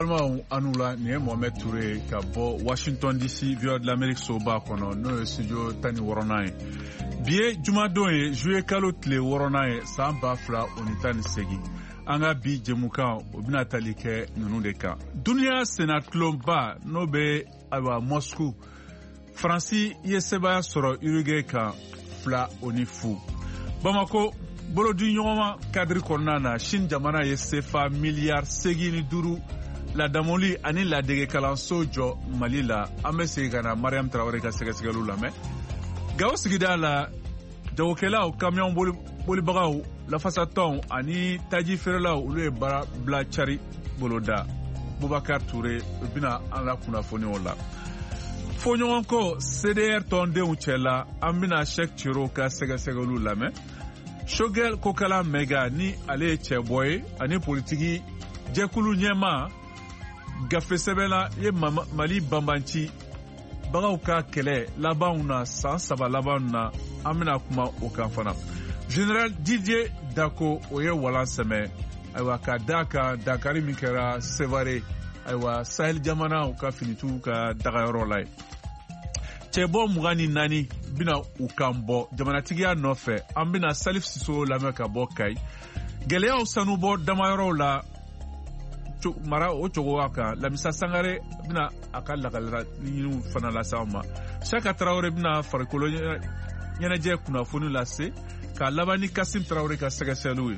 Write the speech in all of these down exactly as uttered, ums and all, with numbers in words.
Anula ni Mohamed Touré ka bɔ Washington D C Voix de l'Amérique soba kɔnɔ n'o ye studio tani wɔɔrɔnan ye. Bi ye jumadon ye juillet kalo tile wɔɔrɔnan ye san ba fila o ni tan ni segin. An ka bi jɛmukan o bɛna tali kɛ ninnu de kan. Duniya senatulonba n'o bɛ ayiwa Moscou Faransi ye sebaya sɔrɔ Uruguay kan fila o ni fu. Bamako bolodi ɲɔgɔnma kadiri kɔnɔna na Chine jamana ye C F A miliyari segin ni duuru ladamoli ani ladege kalanso jɔ Mali la. An bɛ segin ka na Mariam Traoré ka sɛgɛsɛgɛliw lamɛn. Gawo sigida la jagokɛlaw camion bolibagaw lafasatɔnw ani taji feerelaw olu ye baara bila cari boloda. Boubacar Touré bɛna an la kunnafoniw la. Fɔɲɔgɔnko C D R tɔndenw cɛla an bɛna Cheikh Thiro ka sɛgɛsɛgɛliw lamɛn. Shogel Kokala Mega ni ale ye cɛbɔ ye ani politiki jɛkulu ɲɛma gafe sɛbɛnna ye Mali banbanci bagaw ka kɛlɛ labanw na san saba labanw na an bɛna kuma o kan fana. General Didier Dako o ye walan sɛmɛ ayiwa ka da kan dankari min kɛra Sevare ayiwa Sahel jamanaw ka finitigiw ka dagayɔrɔ la ye. Cɛbɔ mugan ni naani bɛna u kan bɔ jamanatigiya nɔfɛ. An bɛna Salif Siso lamɛn ka bɔ Kayi. Gɛlɛyaw sanubɔ damayɔrɔw la mara o cogoya kan. Lamisa Sangare bɛna a ka lakalira ɲiniw fana lase an ma. Saka Traoré bɛna farikolo ɲɛnajɛ kunnafoni lase ka laban ni Kasim Traoré ka sɛgɛsɛgɛliw ye.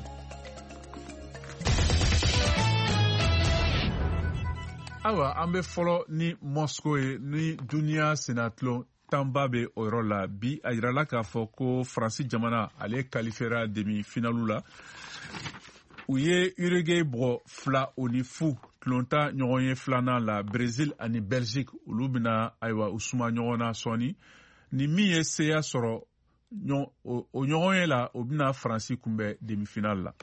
Awa an bɛ fɔlɔ ni Moscow ye ni duniya senatulon tanba bɛ o yɔrɔ la. Bi a yirala k'a fɔ ko Faransi jamana ale kalifera demi finalu la. U ye Uruguay bugɔ fila o ni fu tulonta ɲɔgɔn ye filanan la. Brésil ani Belgique olu bɛna ayiwa u suma ɲɔgɔn na sɔɔni. Ni min ye seya sɔrɔ o ɲɔgɔn ye la o bɛna Faransi kunbɛn demi final la.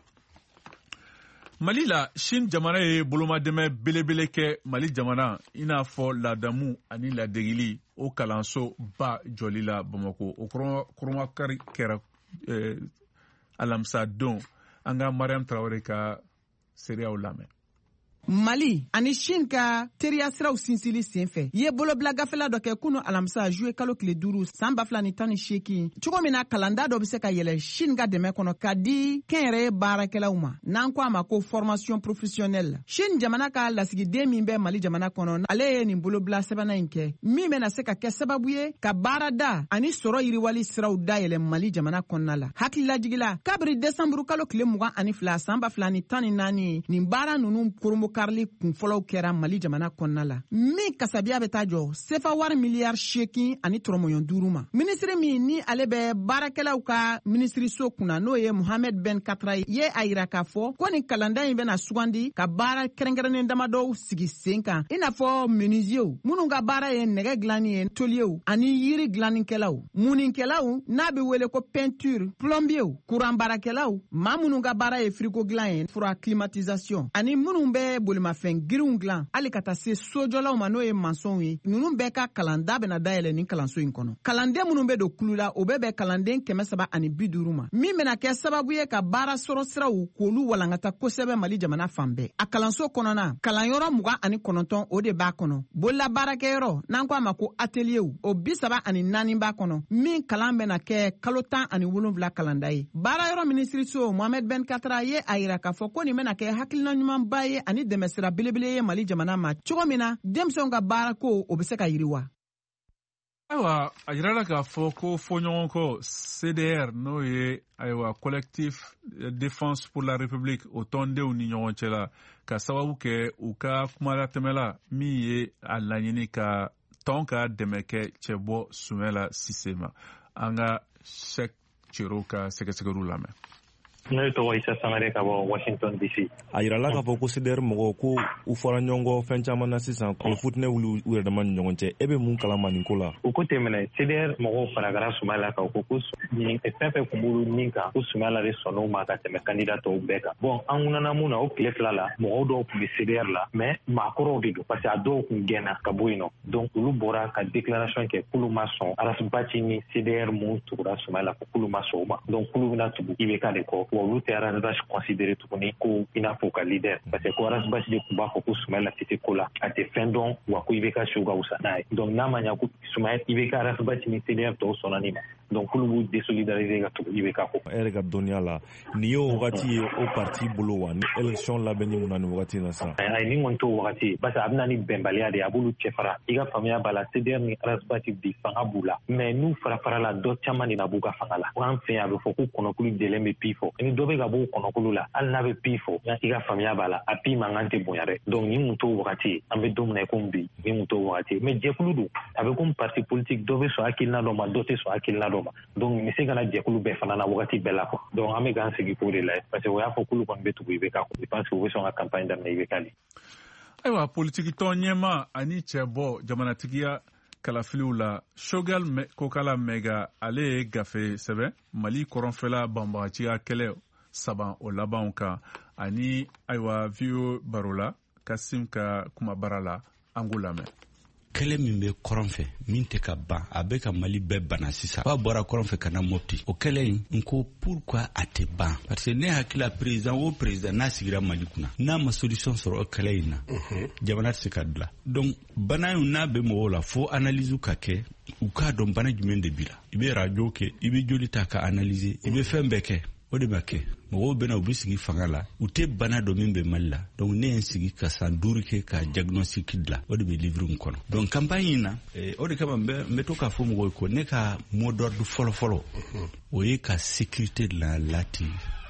Mali la Chine jamana ye bolomadɛmɛ belebele kɛ Mali jamana i n'a fɔ ladamu ani ladegili o kalanso ba jɔli la Bamako. O kɔrɔmakari kɛra eh, alamisa don. An ka Mariam Traoré ka seereyaw lamɛn. Mali ani Chine ka teriya siraw sinsili senfɛ ye bolobila gafela dɔ kɛ kunu alamisa juillet kalo tile duuru san ba fila ni tan ni seegin cogo min na kalanda dɔ bɛ se ka yɛlɛ Chine ka dɛmɛ kɔnɔ ka di kɛnyɛrɛye baarakɛlaw ma n'an ko a ma ko formation professionnelle. Chine jamana ka lasigiden min bɛ Mali jamana kɔnɔ ale ye nin bolobila sɛbɛnna in kɛ min bɛna se ka kɛ sababu ye ka baarada ani sɔrɔ yiriwali siraw dayɛlɛ Mali jamana kɔnɔna la. Hakililajigila kabiri desanburu kalo tile mugan ani fila san ba fila ni tan ni naani nin baara ninnu koromo karli kunfɔlɔw kɛra Mali jamana kɔnɔna la. Min kasabiya bɛ taa jɔ sefa wari miliyari seegin ani tɔrɔmɔɲɔn duuru ma. Minisiri min ni ale bɛ baarakɛlaw ka minisiriso kunna n'o ye Mohamed Ben Katra ye a yira k'a fɔ ko nin kalanda in bɛna sugandi ka baara kɛrɛnkɛrɛnnen damadɔw sigi sen kan i n'a fɔ menuisiers minnu ka baara ye nɛgɛ dilanni ye tôliers ani yiri dilannikɛlaw munikɛlaw n'a bɛ wele ko peinture plombiers courant baarakɛlaw maa minnu ka baara ye frigo dilan ye fura climatisation ani minnu bɛ bolimafɛn girinw dilan hali ka taa se sojɔlaw ma n'o ye mansɔnw ye ninnu bɛɛ ka kalanda bɛna dayɛlɛ nin kalanso in kɔnɔ. Kalanden minnu bɛ don kulu la o bɛɛ bɛ kalanden kɛmɛ saba ani bi duuru ma min bɛna kɛ sababu ye ka baara sɔrɔ siraw k'olu walankata kosɛbɛ Mali jamana fan bɛɛ. A kalanso kɔnɔna kalanyɔrɔ mugan ani kɔnɔntɔn o de b'a kɔnɔ. Bolola baarakɛyɔrɔ n'an ko a ma ko atelier o bi saba ani naani b'a kɔnɔ min kalan bɛna kɛ kalo tan ani wolonwula kalanda ye. Baarayɔrɔ minisiriso Mohamed Ben Katra ye a yira k'a fɔ ko nin bɛna kɛ hakilina ɲumanba ye ani dɛmɛ sira belebele ye Mali jamana ma cogo min na denmisɛnw ka baara ko o bɛ se ka yiriwa. Ayiwa a yirala k'a fɔ ko fɔɲɔgɔnkɔ C D R n'o ye ayiwa collectif défense pour la république o tɔndenw ni ɲɔgɔn cɛ la ka sababu kɛ u ka kumalatɛmɛla min ye a laɲini ka tɔn ka dɛmɛ kɛ cɛbɔ Sumala Sise ma. An ka Cheikh Thiro ka sɛgɛsɛgɛliw lamɛn. Ne tɔgɔ Isa Sangare ka bɔ Washington D C. A yirala k'a fɔ ko C D R mɔgɔw ko u fɔra ɲɔgɔn kɔ fɛn caman na sisan ko futinɛ wuli u yɛrɛ dama ni ɲɔgɔn cɛ. E bɛ mun kalama nin ko la? U ko tɛmɛnɛ C D R mɔgɔw faragara Sumala kan ko ko fɛn fɛn kun b'olu nin kan ko Sumala de sɔnn'o ma ka tɛmɛ candidat tɔw bɛɛ kan. Bon an kunana mun na o tile fila la mɔgɔw dɔw tun bɛ C D R la mais maakɔrɔw de don parce que a dɔw tun gɛnna ka bɔ yen nɔ. Donc olu bɔra ka déclaration kɛ k'olu ma sɔn Arasibati ni C D R mun tugura Sumala ko k'olu ma sɔn o ma. Donc k'olu bɛna tugu I B K de kɔ wa olu tɛ Arasbash considéré tuguni ko i n'a fɔ ka leader parce que ko Arasbash de tun b'a fɔ ko Soumaïla tɛ se ko la a tɛ fɛn dɔn wa ko I B K show ka wusa n'a ye donc n'a ma ɲa ko Soumaïla I B K Arasbash ni C D R tɔw sɔnna nin ma donc k'olu b'u désolidariser ka tugu I B K ko. E yɛrɛ ka dɔnniya la nin ye o wagati ye o parti bolo wa ni élection labɛnni mun na nin wagati in na sisan. Ayi ni kɔni t'o wagati ye parce que a bɛna ni bɛnbaliya de ye a b'olu cɛ fara i ka faamuya b'a la C D R ni Arasbash bi fanga b'u la mais n'u fara fara la dɔ caman de na b'u ka fanga la an fɛ yan a bɛ fɔ ko kɔnɔkulu delen bɛ pi fɔ ni dɔ bɛ ka bɔ kɔnɔkulu la hali n'a bɛ pi fɔ i ka faamuya b'a la a pi mankan tɛ bonya dɛ donc ni mun t'o wagati ye an bɛ don min na komi bi ni mun t'o wagati ye mais jɛkulu don a bɛ komi parti politique dɔ bɛ sɔn hakilina dɔ ma dɔ tɛ sɔn hakilina dɔ ma donc nin bɛ se ka na jɛkulu bɛɛ fana na wagati bɛɛ la quoi donc an bɛ k'an sigi k'o de lajɛ parce que o y'a fɔ k'olu kɔni bɛ tugu I B K kɔ je pense que u bɛ sɔn ka campagne daminɛ I B K de. Ayiwa politiki tɔn ɲɛma ani cɛ bɔ jamanatigiya kalafiliw la Choguel Kokala Mega ale ye gafe sɛbɛn Mali kɔrɔnfɛla banbagaciya kɛlɛ saba o labanw kan ani ayiwa video baro la Kasim ka kumabara la an k'o lamɛn. Kɛlɛ min bɛ kɔrɔn fɛ min tɛ ka ban a bɛ ka Mali bɛɛ bana sisan fa bɔra kɔrɔn fɛ ka na Mopti o kɛlɛ in n ko pourquoi a tɛ ban parce que ne hakila président o président n'a sigira Mali kunna n'a ma solution sɔrɔ o kɛlɛ in na jamana tɛ se ka dilan donc bana in n'a bɛ mɔgɔw la fo analyse ka kɛ u k'a dɔn bana jumɛn de b'i la i bɛ radio kɛ i bɛ joli ta ka analyser i bɛ fɛn bɛɛ kɛ o de ma kɛ mɔgɔw bɛna u bɛ sigi fanga la u tɛ bana dɔ min bɛ Mali la donc ne ye n sigi ka san duuru kɛ ka diagnostic dilan o de bɛ livre in kɔnɔ donc campagne in na eh, o de kama n bɛ n bɛ to k'a fɔ mɔgɔw ye ko ne ka mot d'ordre fɔlɔ-fɔlɔ o ye ka sécurité la lati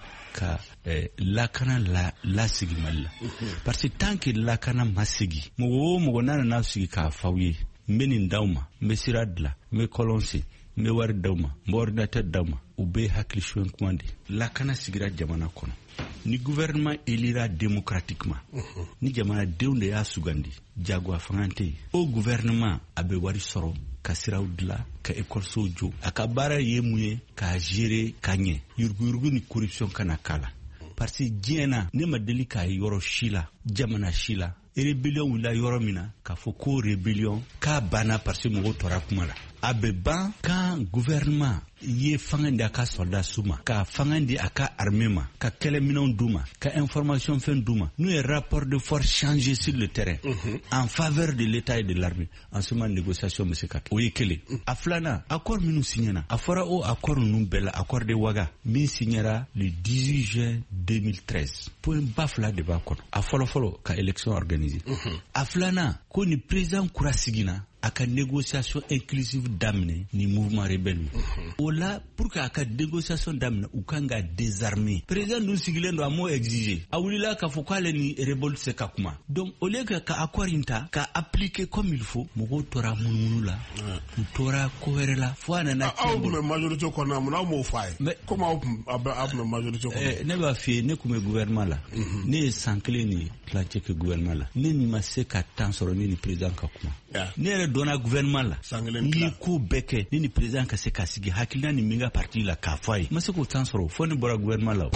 ka eh, lakana la lasigi Mali la parce que tant que lakana ma sigi mɔgɔ o mɔgɔ n'a nana sigi k'a f'aw ye n bɛ nin d'aw ma n bɛ sira dilan n bɛ kɔlɔnsi n bɛ wari d'aw ma n bɛ ordinateur d'aw ma u bɛ hakili suɲɛ kuma de lakana sigira jamana kɔnɔ ni gouvernement élira démocratiquement ni jamanadenw de y'a sugandi jagoya fanga tɛ yen o gouvernement a bɛ wari sɔrɔ ka siraw dilan ka écolesow jɔ a ka baara ye mun ye k'a gérer ka ɲɛ yuruguyurugu ni corruption kana k'a la parce que diɲɛ na ne ma deli k'a ye yɔrɔ si la jamana si la rébellion wulila yɔrɔ min na k'a fɔ ko rébellion k'a banna parce que mɔgɔw tɔra kuma la a bɛ ban kan gouvernement ye fanga di a ka soldat su ma ka fanga di a ka armée ma ka kɛlɛminɛnw d'u ma ka information fɛn d'u ma n'u ye rapport de force changer sur le terrain en faveur de l'état et de l'armée en ce moment négociation bɛ se ka kɛ o ye kelen a filanan accord minnu signera a fɔra o accord ninnu bɛɛ la accord de Ouaga min signera le dix-huit juin deux mille treize point ba fila de b'a kɔnɔ a fɔlɔfɔlɔ ka élection organiser a filanan ko ni président kura sigina a ka négociation inclusive daminɛ ni mouvement rebelle o la pour que a ka négociation daminɛ u kan ka désarmer président dun sigilen don a m'o exiger a wulila k'a fɔ k'ale ni rebelle se ka kuma donc au lieu que ka accord in ta ka appliquer comme il faut mɔgɔw tora munumunu la u tora ko wɛrɛ la fo a nana aw tun bɛ majorité kɔnɔ mun aw m'o f'a ye comme aw tun bɛ majorité kɔnɔ ne b'a f'i ye ne tun bɛ gouvernement la ne ye san kelen ni tilancɛ kɛ gouvernement la ne ni ma se ka temps sɔrɔ ne ni président ka kuma ne yɛrɛ donna gouvernement la ni ko bɛɛ kɛ ni ni président ka se ka sigi hakilina ni min ka parti la k'a fɔ a ye ma se k'o temps sɔrɔ fo ne bɔra gouvernement la.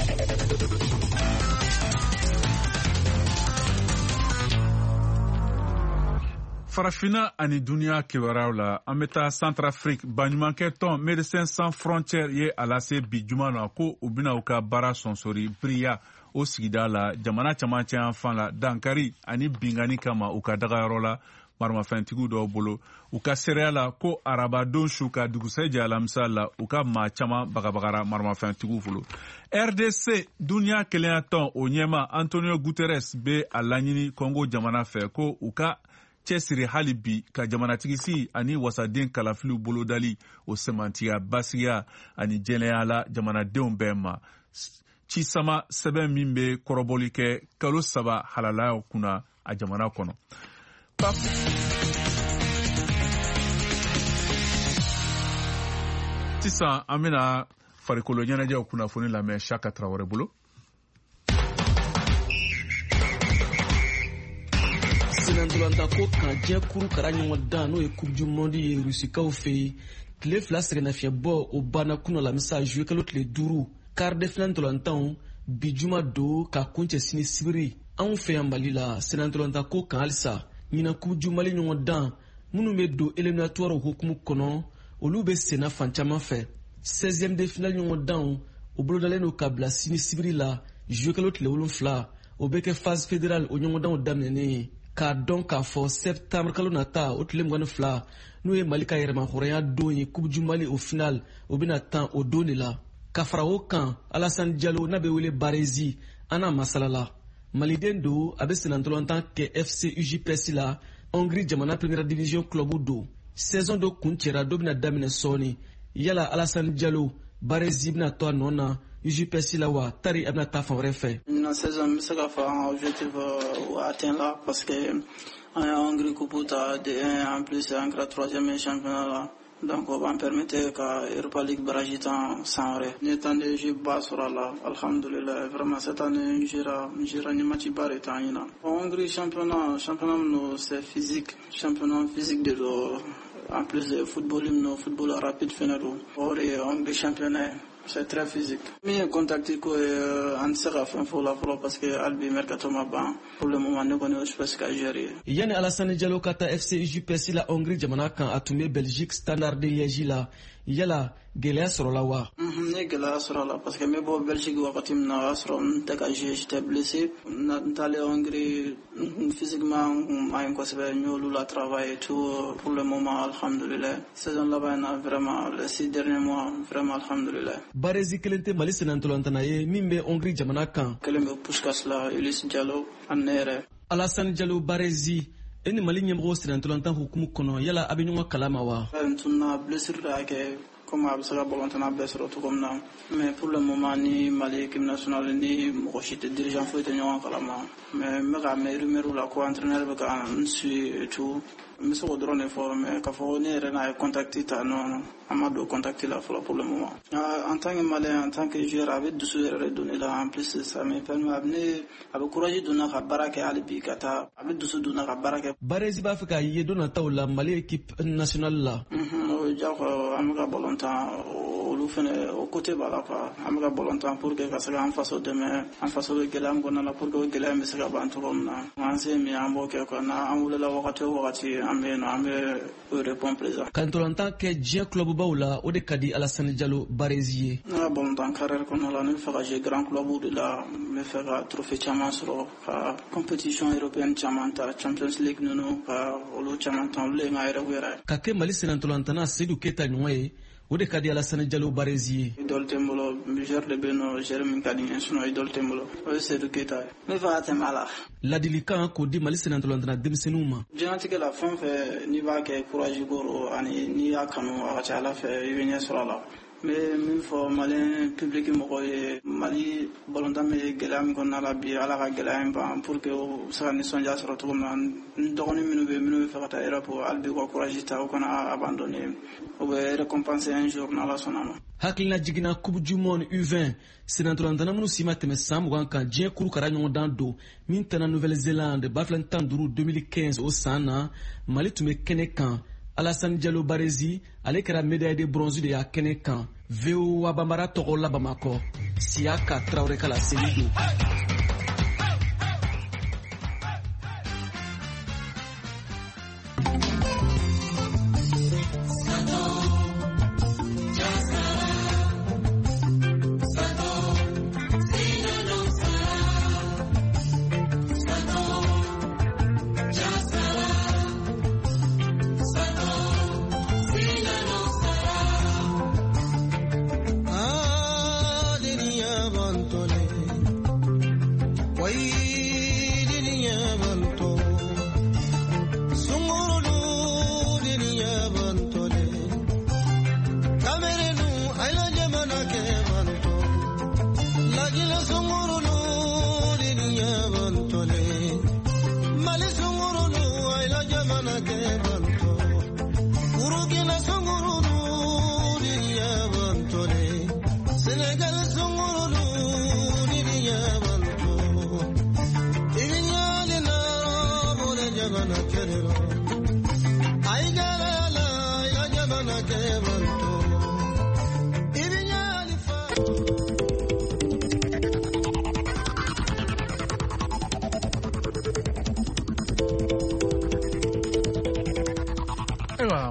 Farafina ani duniya kibaruyaw la an bɛ taa Centrafrique baɲumankɛ tɔn Médecins Sans Frontières ye a lase bi juma na ko u bɛna u ka baara sɔnsori biriya o sigida la jamana camancɛ yan fan la dankari ani bingani kama u ka dagayɔrɔ la maramafɛntigiw dɔw bolo u ka seereya la ko arabadon su ka dugusɛjɛ alamisa la u ka maa caman bagabagara maramafɛntigiw bolo. R D C duniya kelenya tɔn o ɲɛma Antonio Guterres bɛ a laɲini Congo jamana fɛ ko u ka cɛsiri hali bi ka jamanatigisi ani wasaden kalafiliw bolodali o semantiya basigiya ani jɛnɛya la jamanadenw bɛɛ ma. Cisama sɛbɛn min bɛ kɔrɔbɔli kɛ kalo saba halalayaw kunna a jamana kɔnɔ. Sisan an bɛna farikolo ɲɛnajɛw kunnafoni lamɛn Shaka Traoré bolo. Sinantolanta ko kan diɲɛ kuru kara ɲɔgɔn dan n'o ye coupe du monde ye rusikaw fɛ yen tile fila sɛgɛnnafiɲɛbɔ o banna kunɔ lamisa juillet kalo tile duuru quart de finale ntolantanw bi juma don ka kuncɛ sini sibiri anw fɛ yan Mali la sinantolanta ko kan halisa ɲina coupe du Mali ɲɔgɔn dan minnu bɛ don éliminatoire hukumu kɔnɔ olu bɛ senna fan caman fɛ seizième de finale ɲɔgɔn dan o bolodalen n'o ka bila sini sibiri la jouekalo tile wolonfila o bɛ kɛ phase fédérale o ɲɔgɔndanw daminɛnen ye k'a dɔn k'a fɔ septembre kalo nata o tile mugan ni fila n'o ye mali ka yɛrɛmahɔrɔnya don ye coupe du mali au final o bɛna tan o don de la ka fara o kan Alassane Diallo n'a bɛ wele Baresi an n'a masalala maliden don a bɛ senatɔlɔntan kɛ F C U J P S la Hongrie jamana première division club don saison dɔ kun cɛra dɔ bɛna daminɛ sɔɔni yala Alassane Diallo Baresi bɛna to a nɔ na U J P S la wa tari a bɛna taa fan wɛrɛ fɛ. Na saison bɛ se ka fɔ an objectif atteint la parce que an ye Hongrie coupe ta de un en plus an kɛra troisième championnat la. Donc on va me permettre ka Europa League barrage tan sans vrai. Ni temps de jeu bas sera là. Alhamdulillah vraiment cette année jira jira ni match barre tan ina. Hongrie championnat championnat no c'est physique, championnat physique de l'eau. En plus de football no football rapide fenero. Or Hongrie championnat c'est très physique. Mais j'ai contacté quoi en sera fin pour la fois parce que Albi Mercato m'a ban pour le moment ne connaît pas ce qu'il gérer. Yani Alassane Diallo kata F C U J P S la Hongrie jamana kan atumé Belgique Standard de Liège la yala gɛlɛya sɔrɔla wa. Mhm ne gɛlɛya sɔrɔla parce que me bo Belgique wakati min na sɔrɔ n tɛ ka jouer j'étais blessé na t'allais Hongrie physiquement main kosɛbɛ n y'olu la travail et tout pour le moment alhamdulillah saison là-bas na vraiment les six derniers mois vraiment alhamdulillah. Baresi kelen tɛ Mali senatɔlɔntana ye min bɛ Hongrie jamana kan. Kelen bɛ Puskas la Ulysse Diallo an ne yɛrɛ. Alassane Diallo Baresi e ni Mali ɲɛmɔgɔ senatɔlɔntan hukumu kɔnɔ yala a bɛ ɲɔgɔn kalama wa. n tunna blessure de y'a kɛ comme a bɛ se ka ballon-tana bɛɛ sɔrɔ cogo min na mais pour le moment ni Mali équipe nationale ni mɔgɔ si tɛ dirigeant foyi tɛ ɲɔgɔn kalama mais n bɛ ka mɛn rumeur la ko entraîneur bɛ ka n suit et tout n bɛ se k'o dɔrɔn de fɔ mais k'a fɔ ne yɛrɛ n'a ye contact ta non an ma don contact la fɔlɔ pour le moment. En tant que Malien en tant que joueur a bɛ dusu yɛrɛ de don ne la en plus ça me permet a bɛ ne a bɛ courage don na ka baara kɛ hali bi ka taa a bɛ dusu don na ka baara kɛ. Baresi b'a fɛ k'a ye don nataw la Mali équipe nationale la. o ye diyagoya an bɛ ka ballon-tan olu fɛnɛ o côté b'a la quoi an bɛ ka ballon-tan pour que ka se k'an faso dɛmɛ an faso bɛ gɛlɛya min kɔnɔna la pour que o gɛlɛya in bɛ se ka ban cogo min na an se min an b'o kɛ quoi n'an wulila wagati o wagati an bɛ yen nɔ an bɛ o répondre présent. Ka ntɔlɔntan kɛ diɲɛ clubbaw la o de ka di Alassane Diallo Baresi ye. Ne ka ballon-tan carrière kɔnɔna la ne bɛ fɛ ka jouer grand club de la n bɛ fɛ ka trophée caman sɔrɔ ka compétition européenne caman ta Champions League ninnu ka olu caman ta olu ye n ka rêve yɛrɛ. Ka kɛ Mali senatɔlɔntana Seydou Keita ɲɔgɔn ye o de ka di Alassane Diallo Baresi ye. Idole tɛ n bolo joueur de bɛ yen nɔ joueur min ka di n ye sinon idole tɛ n bolo o ye Seydou Keita ye. Ne bɛ fɛ ka tɛmɛ a la. Ladilikan k'o di Mali senatɔlɔntana denmisɛnninw ma. Diɲɛlatigɛ la fɛn o fɛn n'i b'a kɛ courage kɔrɔ ani n'i y'a kanu a ka ca Ala fɛ i bɛ ɲɛ sɔrɔ a la. n bɛ min fɔ Malien public mɔgɔw ye Mali ballon-tan bɛ gɛlɛya min kɔnɔna la bi Ala ka gɛlɛya in ban pour que u bɛ se ka nisɔndiya sɔrɔ cogo min na n dɔgɔnin minnu bɛ yen minnu bɛ fɛ ka taa Europe hali bi u ka courage ta u kana abandonner u bɛ récompenser un jour n'Ala sɔnna ma. Hakilina jiginna coupe du monde U vingt senatɔlɔntana minnu si ma tɛmɛ san mugan kan diɲɛ kurukara ɲɔgɔndan don min tɛna Nouvelle-Zélande ba filɛ tan duuru deux mille quinze o san na Mali tun bɛ kɛnɛ kan Alassane Diallo Baresi ale kɛra médaille de bronze de y'a kɛnɛ kan V O A Bambara tɔgɔ la Bamakɔ Siaka Traoré kala seli don.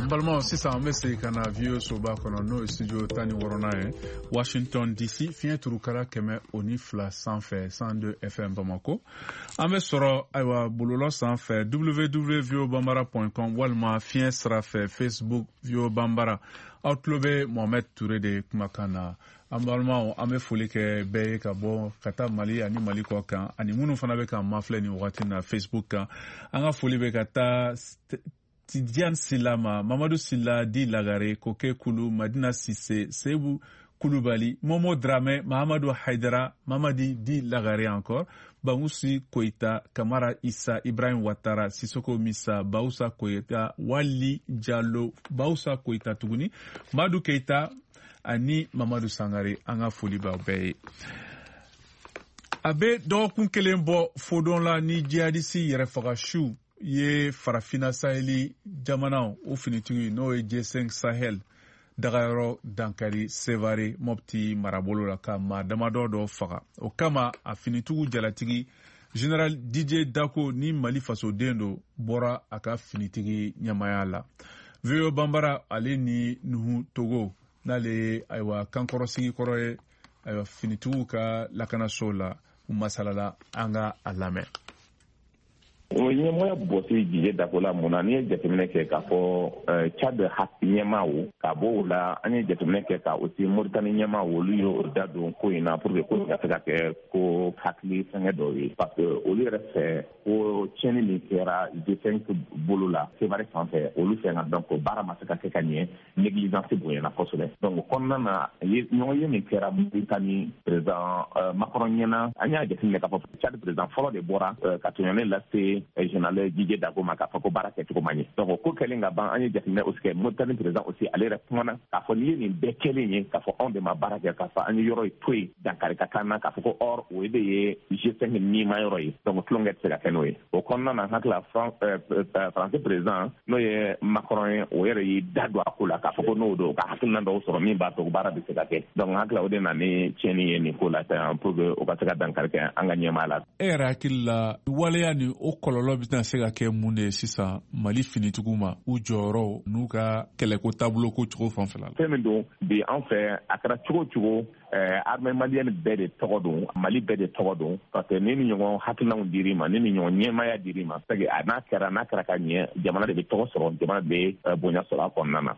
an balimaw sisan an bɛ segin ka na V O soba kɔnɔ n'o ye studio tan ni wɔɔrɔnan ye Washington D C fiɲɛ turukara kɛmɛ o ni fila sanfɛ cent deux F M Bamako. An bɛ sɔrɔ ayiwa bɔlɔlɔ sanfɛ w w w point v o bambara point com walima fiɲɛ sira fɛ Facebook V O Bambara. Aw tulo bɛ Mohamed Ture de kumakan na. An balimaw an bɛ foli kɛ bɛɛ ye ka bɔ ka taa Mali ani Mali kɔ kan ani minnu fana bɛ ka mafilɛ ni wagati na Facebook kan. An ka foli bɛ ka taa Tidiane Silama, Mamadou Silla Di Lagare, Koke Kulu, Madina Sisse, Sebu Koulibaly, Momo Dramé, Mahamadou Haidara, Mamadi Di Lagare encore, Bamoussi Koita, Kamara Issa, Ibrahim Ouattara, Sissoko Missa, Baoussa Koita, Wali Diallo, Baoussa Koita Tuguni, Madou Keita, ani Mamadou Sangare, an ka foli b'aw bɛɛ ye. A bɛ dɔgɔkun kelen bɔ fodon la ni jihadisi yɛrɛfaga su ye farafina saheli jamanaw o finitigi n'o ye G cinq Sahel dagayɔrɔ dankari Sevare Mopti marabolo la ka maa damadɔ dɔ faga. O kama a finitigiw jalatigi General D J Dako ni Mali fasoden do bɔra a ka finitigi ɲamaya la. V O Bambara ale ni Nuhu Togo n'ale ayiwa kankɔrɔsigi kɔrɔ ye ayiwa finitigiw ka lakanaso la masalala an ka a lamɛn. O ɲɛmɔgɔya bɔsi Dj Dako la mun na n'i ye jateminɛ kɛ k'a fɔ Tchad ɲɛmaaw ka bɔ o la an ye jateminɛ kɛ ka aussi Mauritanie ɲɛmaaw olu y'o da don ko in na pour que ko in ka se ka kɛ ko hakili fɛngɛ dɔ ye parce que olu yɛrɛ fɛ ko tiɲɛni min kɛra G cinq bolo la Sevare sanfɛ olu fɛ nka donc baara ma se ka kɛ ka ɲɛ négligence bonyana kosɛbɛ donc o kɔnɔna na ɲɔgɔn ye min kɛra Mauritanie président Macron ɲɛna an y'a jateminɛ k'a fɔ Tchad président fɔlɔ de bɔra ka tɔɲɔni lase général D J Dako ma k'a fɔ ko baara kɛcogo man ɲɛ donc ko kɛlen ka ban an ye jateminɛ aussi kɛ Mauritanie président aussi ale yɛrɛ kumana k'a fɔ n'i ye nin bɛɛ kɛlen ye k'a fɔ anw de ma baara kɛ k'a fɔ an ye yɔrɔ to yen dankari ka kan na k'a fɔ ko or o de ye G cinq niima yɔrɔ ye donc tulonkɛ tɛ se ka kɛ n'o ye o kɔnɔna na hakili la français président n'o ye Macron ye o yɛrɛ y'i da don a ko la k'a fɔ ko n'o don ka hakilina dɔw sɔrɔ min b'a to baara bɛ se ka kɛ donc hakili la o de na ni tiɲɛni ye nin ko la pour que o ka se ka dankari kɛ an ka ɲɛmaa la. E yɛrɛ hakili la waleya ni o kɔlɔlɔ bɛ tɛna se ka kɛ mun de ye sisan Mali finitigiw ma u jɔyɔrɔ n'u ka kɛlɛko taabolo ko cogo fanfɛla la. Fɛn min don bi an fɛ a kɛra cogo cogo armée malienne bɛɛ de tɔgɔ don Mali bɛɛ de tɔgɔ don parce que ni ni ɲɔgɔn hakilinaw dir'i ma ni ni ɲɔgɔn ɲɛmaaya dir'i ma c'est que a n'a kɛra n'a kɛra ka ɲɛ jamana de bɛ tɔgɔ sɔrɔ jamana bɛ bonya sɔrɔ a kɔnɔna na.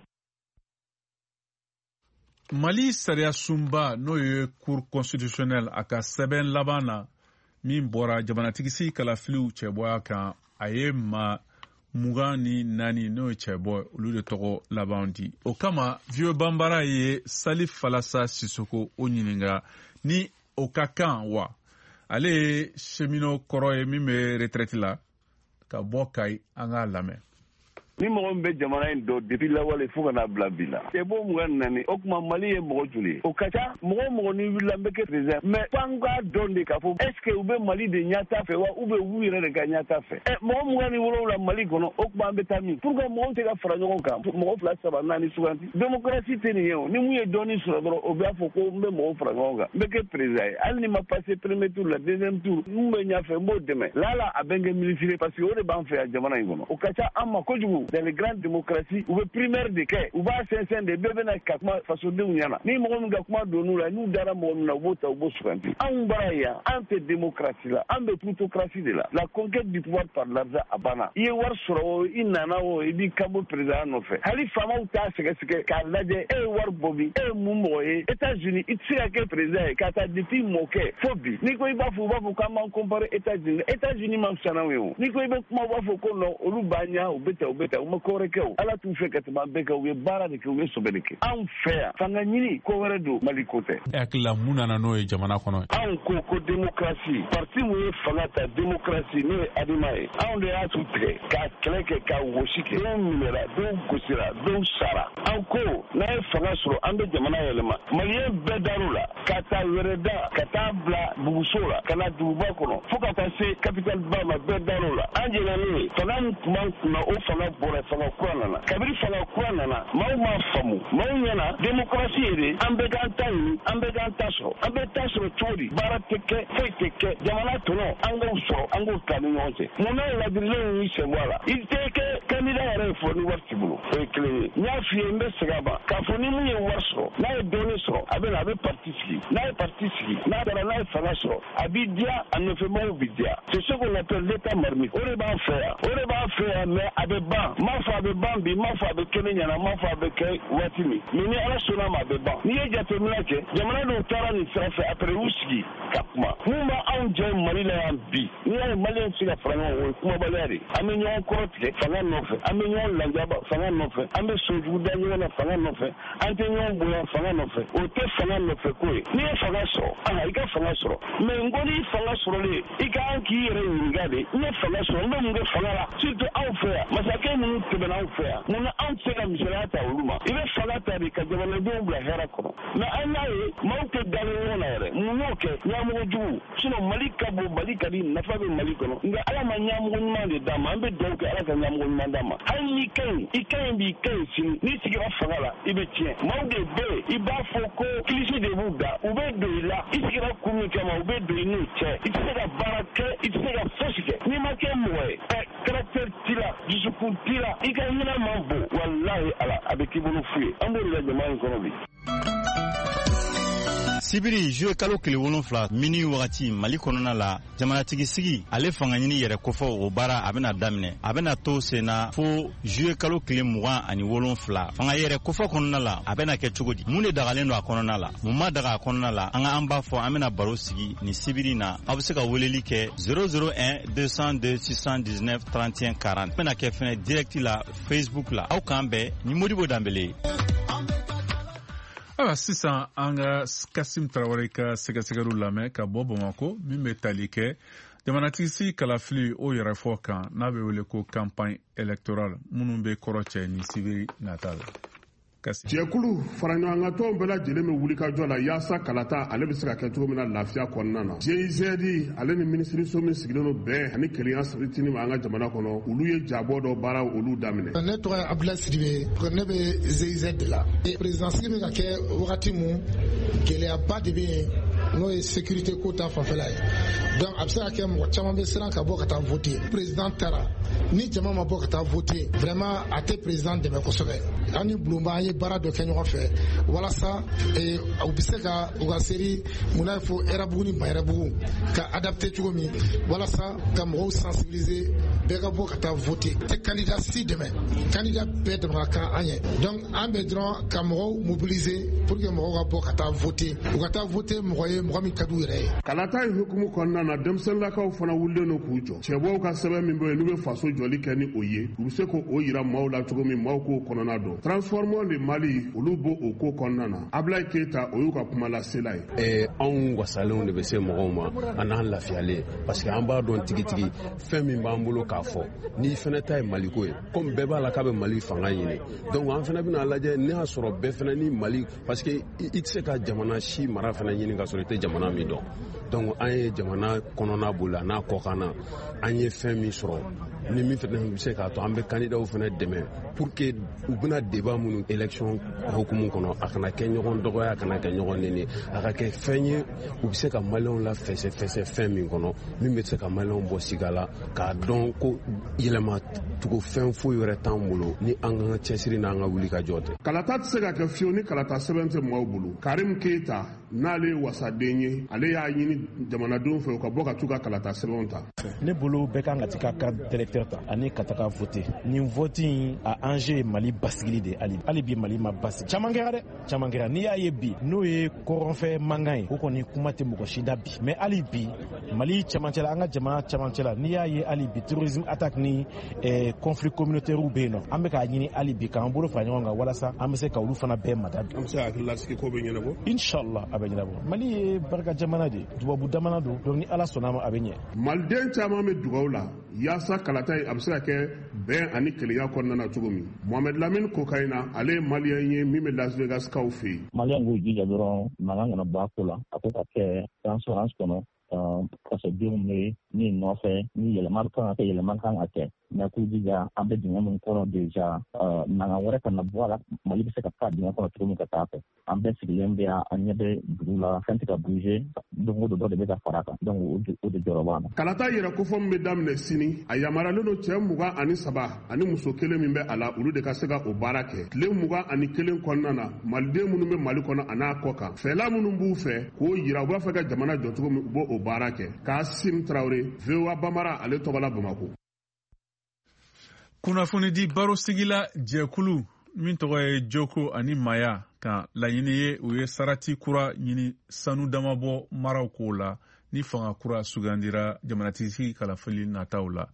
Mali sariya sunba n'o ye cour constitutionnelle a ka sɛbɛn laban na min bɔra jamanatigisi kalafiliw cɛbɔya kan a ye ma mugan ni naani n'o ye cɛbɔ olu de tɔgɔ laban di. O kama V O Bambara ye Salif Falasa Sisoko o ɲininka ni o ka kan wa ale ye cheminot kɔrɔ ye min bɛ retraite la ka bɔ Kayi an k'a lamɛn. Ni mɔgɔ min bɛ jamana in dɔn depuis lawale fo ka n'a bila bi la c'est bon mugan ni naani o tuma Mali ye mɔgɔ joli ye o ka ca mɔgɔ mɔgɔ ni wulila n bɛ kɛ président mais f'an k'a dɔn de k'a fɔ est ce que u bɛ Mali de ɲɛta fɛ wa ou bien u yɛrɛ de ka ɲɛta fɛ ɛ mɔgɔ mugan ni wolonwula Mali kɔnɔ o tuma an bɛ taa min pourquoi mɔgɔw tɛ ka fara ɲɔgɔn kan mɔgɔ fila saba naani suganti démocratie tɛ nin ye o ni mun ye dɔɔnin sɔrɔ dɔrɔn o b'a fɔ ko n bɛ mɔgɔw fara ɲɔgɔn kan n bɛ kɛ président ye hali ni ma passé premier tour la deuxième tour n bɛ ɲɛfɛ n b'o dɛmɛ lala a bɛ n kɛ ministre parce que o de b'an fɛ yan jamana in kɔnɔ o ka ca an ma kojugu dans les grandes démocraties u bɛ primaire de kɛ u b'a sɛnsɛn de bɛɛ bɛna ka kuma fasodenw ɲɛna ni mɔgɔ min ka kuma don n'u la n'u dara mɔgɔ min na u b'o ta u b'o suganti anw bara yan an tɛ démocratie la an bɛ plutocratie de la la conquête du pouvoir par l'argent a banna i ye wari sɔrɔ o i nana o i b'i kanbɔ président nɔfɛ hali faamaw t'a sɛgɛsɛgɛ k'a lajɛ e ye wari bɔ bi e ye mun mɔgɔ ye États-Unis i tɛ se ka kɛ président ye ka taa depuis mɔkɛ fo bi n'i ko i b'a fɔ u b'a fɔ k'an b'an comparer États-Unis États-Unis ma fisa n'anw ye o n'i ko i bɛ kuma u b'a fɔ ko non olu b'a ɲa u bɛ ta u bɛ ta u ma ko wɛrɛ kɛ o ala t'u fɛ ka tɛmɛ an bɛɛ kan u ye baara de kɛ u ye sɛbɛ de kɛ anw fɛ yan fanga ɲini ko wɛrɛ don Mali ko tɛ. E hakili la mun nana n'o ye jamana kɔnɔ. anw ko ko démocratie parti mun ye fanga ta démocratie n'o ye Adima ye anw de y'a tu tigɛ k'a kɛlɛ kɛ k'a wɔsi kɛ dɔw minɛra dɔw gosira dɔw sara an ko n'a ye fanga sɔrɔ an bɛ jamana yɛlɛma maliyɛn bɛɛ dar'u la ka taa wɛrɛ da ka taa bila buguso la ka na duguba kɔnɔ fo ka taa se capitale ba ma bɛɛ dar'u la an jɛna n'o ye fanga min tun b'an kunna o fanga bɔra fanga kura nana kabini fanga kura nana maaw m'a faamu maaw ɲɛna démocratie ye de an bɛɛ k'an ta ɲini an bɛɛ k'an ta sɔrɔ an bɛ ta sɔrɔ cogo di baara tɛ kɛ foyi tɛ kɛ jamana tɔnɔ an k'o sɔrɔ an k'o ta ni ɲɔgɔn cɛ mun n'a ladirilenw y'i sen bɔ a la i tɛ kɛ kɛ candidat yɛrɛ ye fɔ ni wari t'i bolo o ye kelen ye n y'a f'i ye n bɛ segin a ma k'a fɔ ni min ye wari sɔrɔ n'a ye dɔɔnin sɔrɔ a bɛ na a bɛ parti sigi n'a ye parti sigi n'a taara n'a ye fanga sɔrɔ a b'i diya a nɔfɛmɔgɔw bi diya c'est ce qu'on appelle l'état marmite o de b'an fɛ yan o de b'an fɛ yan mais a bɛ ban m'a fɔ a bɛ ban bi m'a fɔ a bɛ kɛ ne ɲɛna m'a fɔ a bɛ kɛ waati min mais ni ala sɔnna ma a bɛ ban n'i ye jateminɛ kɛ jamana dɔw taara nin sira fɛ après y'u sigi ka kuma mun b'a anw jɛ Mali la yan bi n'i y'a ye maliyɛn tɛ se ka fara ɲɔgɔn o ye kumabaliya de an bɛ ɲɔgɔn kɔrɔ tigɛ fanga nɔfɛ an bɛ ɲɔgɔn lanjaba fanga nɔfɛ an bɛ sojugu da ɲɔgɔn na fanga nɔfɛ an tɛ ɲɔgɔn bonya fanga nɔfɛ o tɛ fanga nɔfɛ ko ye n'i ye fanga sɔrɔ aha i ka fanga sɔrɔ mais n ko n'i fanga sɔrɔlen i ka kan k'i yɛrɛ ɲininka de n ye fanga sɔrɔ n bɛ mun kɛ fanga la surtout anw fɛ yan masakɛ minnu tɛmɛna anw fɛ yan mun na anw tɛ se ka misaliya ta olu ma i bɛ fanga ta de ka jamanadenw bila hɛrɛ kɔnɔ mais an y'a ye maaw tɛ dalen ɲɔgɔn na yɛrɛ mun y'o kɛ ɲɛmɔgɔ jugu sinon Mali ka bon Mali ka di nafa bɛ Mali kɔnɔ nka ala ma ɲɛmɔgɔ ɲuman de d'a ma an bɛ dugawu kɛ ala ka ɲɛmɔgɔ ɲuman d'a ma hali n'i ka ɲi i ka ɲi b'i ka ɲi sini n'i sigira fanga la i bɛ tiɲɛ maaw de bɛ yen i b'a fɔ ko kilisi de b'u da u bɛ don i la i sigira kun min kama u bɛ don i n'u cɛ i tɛ se ka baara kɛ i tɛ se ka fosi kɛ n'i ma kɛ mɔgɔ ye ɛ caractère t'i la dusukun t'i la i ka hinɛ man bon walahi ala a bɛ k'i bolo fu ye an b'o de la jamana in kɔnɔ bi. Sibiri juye kalo kile wolonfila mini wagati Mali kɔnɔna la jamanatigi sigi ale fanga ɲini yɛrɛ kofɔ o baara a bɛna daminɛ a bɛna to senna fo juye kalo kile mugan ani wolonfila fanga yɛrɛ kofɔ kɔnɔna la a bɛna kɛ cogo di mun de dagalen don a kɔnɔna la mun ma daga a kɔnɔna la an ka an b'a fɔ an bɛna baro sigi ni sibiri na aw bɛ se ka weleli kɛ zéro zéro un deux cent deux six cent dix-neuf trente et un quarante bɛna kɛ fɛnɛ direct la Facebook la aw k'an bɛn ni Modibo Dambele. Ayiwa sisan an ka Kasim Tarawele ka sɛgɛsɛgɛliw lamɛn ka bɔ Bamakɔ min bɛ tali kɛ jamanatigisi kalafili o yɛrɛfɔ kan n'a bɛ wele ko campagne électorale minnu bɛ kɔrɔ cɛ ni sibiri nata la. Jɛkulu faraɲɔgɔnkatɔw bɛɛ lajɛlen bɛ wuli ka jɔ la yaasa kalata ale bɛ se ka kɛ cogo min na lafiya kɔnɔna na. G I Z D ale ni minisiriso min sigilen don bɛn ani kelenya sabitinin ma an ka jamana kɔnɔ olu ye jabɔ dɔ baara olu daminɛ. Ne tɔgɔ ye Abdoulaye Sidibe ne bɛ G I Z D la. Présidence bɛ ka kɛ wagati mun gɛlɛyaba de bɛ yen n'o ye sécurité ko ta fanfɛla ye. Donc a bɛ se ka kɛ mɔgɔ caman bɛ siran ka bɔ ka taa voter. Président taara ni jama ma bɔ ka taa voter vraiment a tɛ président dɛmɛ kosɛbɛ. An ni Bulonba an ye baara dɔ kɛ ɲɔgɔn fɛ walasa u bɛ se ka u ka seri mun n'a fɔ Erabugu ni Bayerabugu ka adapter cogo min walasa ka mɔgɔw sensibiliser bɛɛ ka bɔ ka taa voter. Tɛ candidat si dɛmɛ candidat bɛɛ dɛmɛ ka kan an ye. Donc an bɛ dɔrɔn ka mɔgɔw mobiliser pour que mɔgɔw ka bɔ ka taa voter u ka taa voter mɔgɔ ye mɔgɔ min ka d'u yɛrɛ ye. Kalata in hukumu kɔnɔna na denmisɛnninlakaw fana wulilen don k'u jɔ. Cɛbɔw ka sɛbɛn min bɛ yen n'u bɛ faso jɔli kɛ ni o ye u bɛ se k'o yira maaw la cogo min maaw k'o kɔnɔna dɔn. Transformons le Mali olu bo o ko kɔnɔna na Ablaye Keita o y'u ka kuma lasela ye. Ɛɛ anw wasalenw de bɛ se mɔgɔw ma an n'an lafiyalen parce que an b'a dɔn tigitigi fɛn min b'an bolo k'a fɔ n'i fɛnɛ ta ye Maliko ye comme bɛɛ b'a la k'a bɛ Mali fanga ɲini donc an fɛnɛ bɛna lajɛ ne y'a sɔrɔ bɛɛ fɛnɛ ni Mali parce que i tɛ se ka jamana si mara fɛnɛ ɲini ka sɔrɔ i tɛ jamana min dɔn donc an ye jamana kɔnɔna boli a n'a kɔkanna an ye fɛn min sɔrɔ ni min fɛnɛ bɛ se k'a to an bɛ candidat fɛnɛ dɛmɛ pour que u bɛna débat minnu élection hukumu kɔnɔ a kana kɛ ɲɔgɔn dɔgɔya a kana kɛ ɲɔgɔn nɛni a ka kɛ fɛn ye u bɛ se ka maliyɛnw la fɛsɛ fɛsɛ fɛn min kɔnɔ min bɛ se ka maliyɛnw bɔ siga la k'a dɔn ko yɛlɛma tugu fɛn foyi wɛrɛ t'an bolo ni an ka cɛsiri n'an ka wuli ka jɔ tɛ. Kalata tɛ se ka kɛ fiyewu ni kalata sɛbɛn tɛ maaw bolo. Karim Keita n'ale ye wasaden ye ale y'a ɲini jamanadenw fɛ u ka bɔ ka t'u ka kalata sɛbɛnw ta. Ne bolo bɛɛ kan ka t'i ka carte d'électeur ta ani ka taga voter nin vote in a enjeu ye Mali basigili de hali hali bi Mali ma basigi caman kɛra dɛ caman kɛra n'i y'a ye bi n'o ye kɔrɔnfɛ mankan ye o kɔni kuma tɛ mɔgɔ si da bi mais hali bi Mali cɛmancɛ la an ka jamana cɛmancɛ la n'i y'a ye hali bi terrorisme attaque ni eh, conflit communautaire bɛ yen nɔ an bɛ k'a ɲini hali bi k'an bolo fara ɲɔgɔn kan walasa an bɛ se ka olu fana bɛɛ mada bi. An bɛ se ka hakili lasigi ko bɛ ɲɛnabɔ. Inshallah a bɛ ɲɛnabɔ Mali ye barika jamana de tubabu jamana don donc ni Ala sɔnna a ma a bɛ ɲɛ. Maliden caman bɛ dugawu la yaasa kalata ye a bɛ se ka kɛ bɛn ani kelenya kɔnɔna na cogo min Mohamed Lamine Kokayina ale ye maliyɛn ye min bɛ Las Vegas kaw fɛ yen. Maliyɛn k'u jija dɔrɔn mankan kana bɔ a ko la a ko ka kɛ transparence kɔnɔ kasadenw bɛ min nɔfɛ ni yɛlɛma kan ka kɛ yɛlɛma kan ka kɛ mɛ k'u jija an bɛ dingɛ min kɔnɔ deja nanga wɛrɛ kana bɔ a la Mali bɛ se ka taa dingɛ kɔnɔ cogo min ka taa fɛ an bɛɛ sigilen bɛ yan an ɲɛ bɛ dugu la fɛn tɛ ka bouger don o don dɔ de bɛ ka fara kan donc o de jɔyɔrɔ b'an na. kalata yɛrɛ kofɔ min bɛ daminɛ sini a yamaruyalen don cɛ mugan ani saba ani muso kelen min bɛ a la olu de ka se ka o baara kɛ tile mugan ani kelen kɔnɔna na maliden minnu bɛ Mali kɔnɔ a n'a kɔ kan fɛla minnu b'u fɛ k'o yira u b'a fɛ ka jamana jɔ cogo min u b'o baara kɛ Kasim Traoré V O A Bamara ale tɔgɔ la Bamako. kunnafoni di baro sigila jɛkulu min tɔgɔ ye Joko ani Maya kan laɲini ye u ye sarati kura ɲini sanu damabɔ maraw ko la ni fanga kura sugandira jamanatigi kalafili nataw la.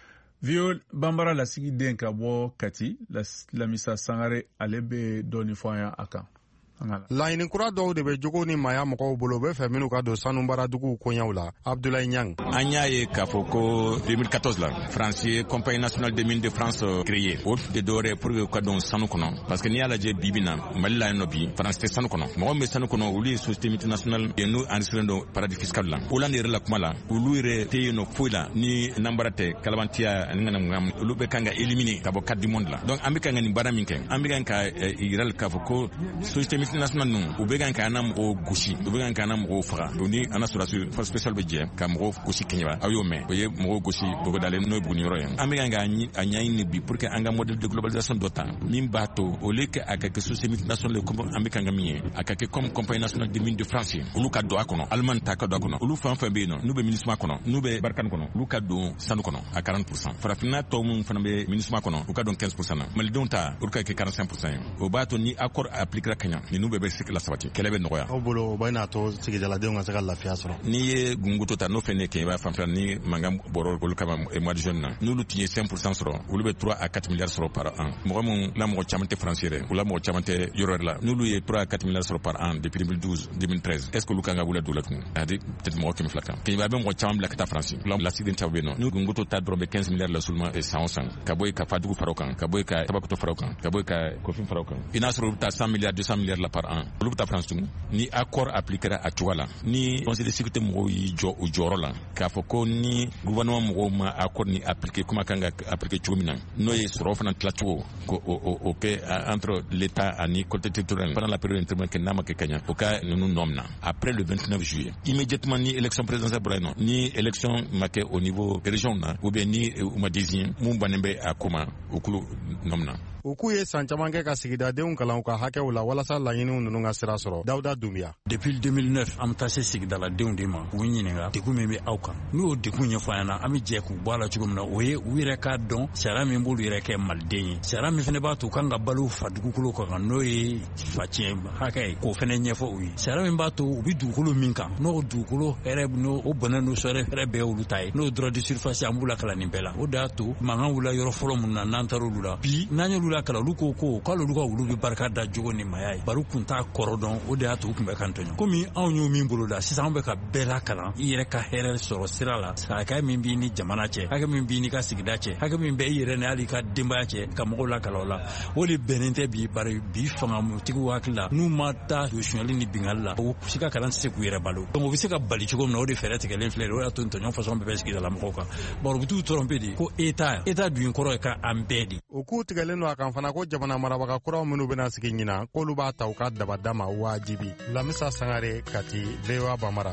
V O A Bambara lasigiden ka bɔ Kati Lamisa Sangare ale bɛ dɔɔni fɔ an a kan. laɲini kura dɔw de bɛ Jogo ni Maya mɔgɔw bolo bɛ fɛ minnu ka don sanu baaraduguw koɲɛw la. Abdoulaye Niang an y'a ye k'a fɔ ko deux mille quatorze la France ye compagnie nationale des mines de France créée o de dɔwɛrɛ pour que u ka don sanu kɔnɔ parce que n'i y'a lajɛ bi bi na Mali la yan nɔ bi France tɛ sanu kɔnɔ mɔgɔ min bɛ sanu kɔnɔ olu ye société multinationale ye n'u enregistré don paradis fiscal la Hollande yɛrɛ la kuma la olu yɛrɛ tɛ yen nɔ foyi la ni nanbara tɛ kalabantiya ani ŋanamuŋam olu bɛ kan ka éliminer ka bɔ carte du monde la donc an bɛ kan ka nin baara min kɛ an bɛ kan ka yira k'a fɔ ko société multinationale ninnu u bɛ kan ka an na mɔgɔw gosi u bɛ kan ka an na mɔgɔw faga donc ni an na sɔrɔdasi force spéciale bɛ jɛ ka mɔgɔw gosi kɛɲɛba aw y'o mɛn o ye mɔgɔw gosi bogodalen n'o ye buguni yɔrɔ ye an bɛ kan ka a ɲɛɲini bi pour que an ka modèle de globalisation dɔ ta min b'a to au lieu que a ka kɛ société multinationale comme an bɛ kan ka min ye a ka kɛ comme compagnie nationale des mines de France olu ka don a kɔnɔ Allemagne ta ka don a kɔnɔ olu fɛn fɛn bɛ yen nɔ n'u bɛ MINUSMA kɔnɔ n'u bɛ Barkhane kɔnɔ olu ka don sanu kɔnɔ à quarante pour cent farafinna tɔw minnu fana bɛ MINUSMA kɔnɔ u ka don quinze pour cent na malidenw ta olu ka kɛ quarante-cinq pour cent ye o b'a to ni accord appliquera ka ɲa ninnu bɛɛ bɛ se ka lasabati kɛlɛ bɛ nɔgɔya aw bolo o bɛ n'a to sigidaladenw ka se ka lafiya sɔrɔ n'i ye gunguto ta n'o fɛn ne kɛ i b'a fanfɛla ni mankan bɔrɔ olu kama mois de juin na n'olu tun ye cinq pour cent sɔrɔ olu bɛ trois à quatre milliards sɔrɔ par an mɔgɔ min la mɔgɔ caman tɛ France yɛrɛ u la mɔgɔ caman tɛ yɔrɔ yɛrɛ la n'olu ye trois à quatre milliards sɔrɔ par an depuis deux mille douze deux mille treize est ce que olu kan ka wuli dɔw la tuguni c'est à dire peut-être mɔgɔ kɛmɛ fila kan kɛɲɛ b'a bɛ mɔgɔ caman bila ka taa France la lasigiden caman bɛ yen nɔ n'u gunguto ta dɔrɔn bɛ quinze milliards la seulement san o san ka bɔ yen ka fadugu fara o kan ka bɔ yen ka tabakuto fara o kan ka bɔ yen ka kofin fara o kan i n'a sɔrɔ olu bɛ taa cent milliards deux cent milliards la par an olu bɛ taa France tuguni ni accord appliquera a cogoya la ni conseil de sécurité mɔgɔw y'i jɔ o jɔyɔrɔ la k'a fɔ ko ni gouvernement mɔgɔw ma accord ni appliquer kuma kan ka appliquer cogo min na n'o ye sɔrɔ fana tilacogo ko o kɛ entre l'état ani collectivité territoriale pendant la période intermédiaire que n'a ma kɛ ka ɲa o ka ninnu nɔ minɛ après le vingt-neuf juillet immédiatement ni élection présidentielle bɔra yen nɔ ni élection ma kɛ au niveau région na ou bien ni u ma désigner mun bannen bɛ a ko ma o kulu nɔ minɛ u k'u ye san caman kɛ ka sigidadenw kalan u ka hakɛw la walasa laɲiniw ninnu ka sira sɔrɔ Dawuda Dunbiya depuis deux mille neuf an bɛ taa se sigidaladenw de ma k'u ɲininka degun min bɛ aw kan n'o degun ɲɛfɔ an ɲɛna an bɛ jɛ k'u bɔ a la cogo min na o ye u yɛrɛ k'a dɔn sariya min b'olu yɛrɛ kɛ maliden ye sariya min fana b'a to u kan ka balo fa dugukolo kan n'o ye facɛn hakɛ ye k'o fana ɲɛfɔ u ye sariya min b'a to u bɛ dugukolo min kan n'o dugukolo hɛrɛ n'o o bɔnɛ n'o sɔrɔ hɛrɛ bɛɛ y'olu ta ye n'o droit de surface an b'u la kalan nin bɛɛ la o de y'a to mankan wulila yɔrɔ fɔlɔ minnu na n'an taara olu la bi n'an y'olu la kalan olu ko ko k'olu ka wulu bɛ barika da Jogo ni Maya ye bari kun t'a kɔrɔ dɔn o de y'a to u tun bɛ kan tɔɲɔ komi anw y'o min bolo da sisan an bɛ ka bɛɛ la kalan i yɛrɛ ka hɛrɛ sɔrɔ sira la hakɛ min b'i ni jamana cɛ hakɛ min b'i ni ka sigida cɛ hakɛ min bɛ i yɛrɛ ni hali ka denbaya cɛ ka mɔgɔw la kalan o la o de bɛnnen tɛ bi bari bi fangatigiw hakili la n'u ma taa suɲɛli ni bingali la o si ka kalan tɛ se k'u yɛrɛ balo donc o bɛ se ka bali cogo min na o de fɛɛrɛ tigɛlen filɛ o y'a to tɔɲɔ fasɔn bɛɛ bɛ sigidala mɔgɔw kan bari u bɛ t'u tromper de ko état état dun kɔrɔ ye ka an bɛɛ de o k'u tigɛlen don a kan fana ko jamana marabaga kuraw minnu bɛna sigi ɲina k'olu b'a ta u ka dabada ma wajibi Lamisa Sangare Kati V O A Bamara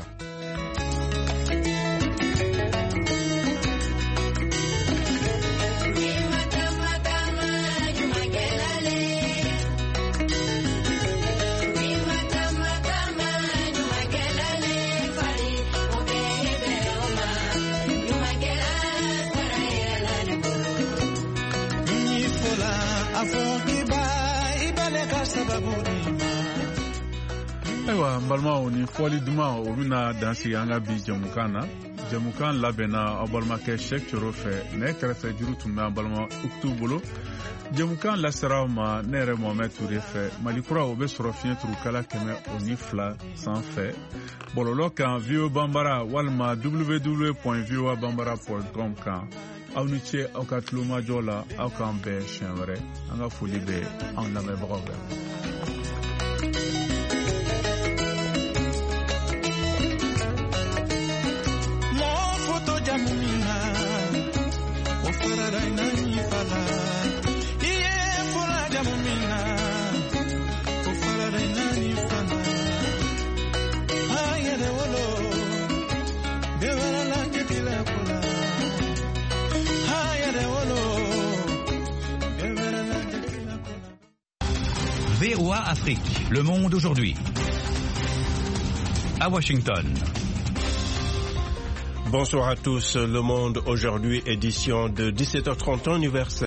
ayiwa n balimaw ni fɔli duman o bɛna dansigi an ka bi jamukan na jamukan labɛnna aw balimakɛ Sɛk Coro fɛ nɛgɛ kɛrɛfɛ juru tun bɛ an balima Uktu bolo jamukan laseraw ma ne yɛrɛ Mohamed Ture fɛ Mali kura o bɛ sɔrɔ fiɲɛ turukala kɛmɛ o ni fila sanfɛ bɔlɔlɔ kan V O A Bambara walima w w w point v o a bambara point com kan aw ni ce aw ka tulomajɔ la aw k'an bɛn siɲɛ wɛrɛ an ka foli bɛ an lamɛnbagaw bɛɛ V O A Afrique, Le Monde aujourd'hui. À Washington. Bonsoir à tous, Le Monde aujourd'hui, édition de dix-sept heures trente en universel.